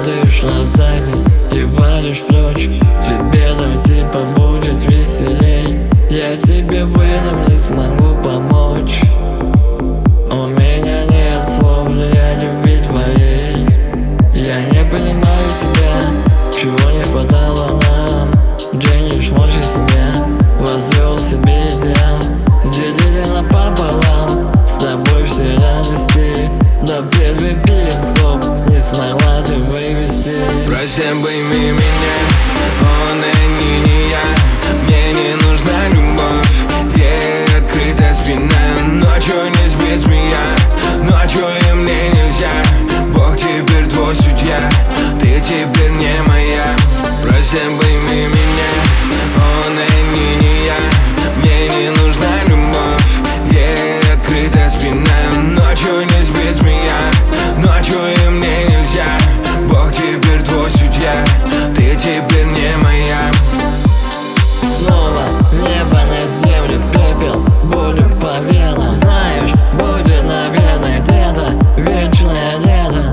падаешь на задний и валишь прочь. Тебе там типа будет веселей. Я тебе в этом не смогу помочь. У меня нет слов для любви твоей. Я не понимаю тебя, чего не хватало нам. Денег мочи себя, возвел себе идеал. Делили напополам, с тобой все радости. Но первый песок не смогла ты вывести. Прощай, пойми меня, он и не я. Мне не нужна любовь, где открыта спина. Ночью не спит змея, ночью и мне нельзя. Бог теперь твой судья, ты теперь не моя. Прощай, пойми меня, он и не я. Мне не нужна любовь, где открыта спина. Ночью не спит змея, ночью и мне нельзя. Бог теперь твой судья, ты теперь не моя. Снова небо на землю, пепел, болью по венам. Знаешь, будет, наверное, где-то вечное лето.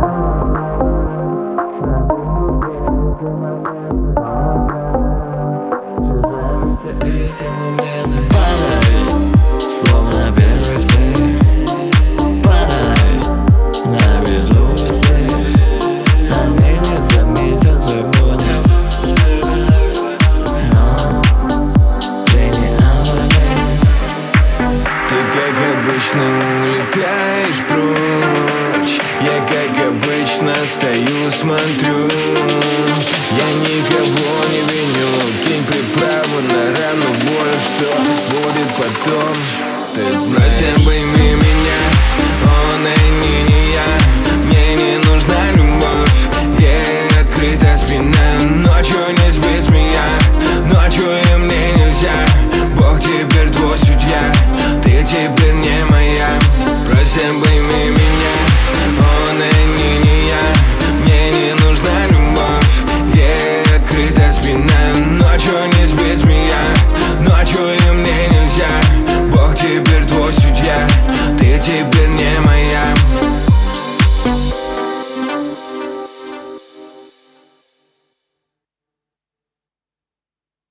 Падай, словно первый сын. Падай, на виду всех. Они не заметят твой боль. Но ты не обманешь. Ты как обычно улетаешь прочь. Я как обычно стою, смотрю. Я никого не виню. Кинь приправу на рану, боль, что будет потом. Ты знаешь, пойми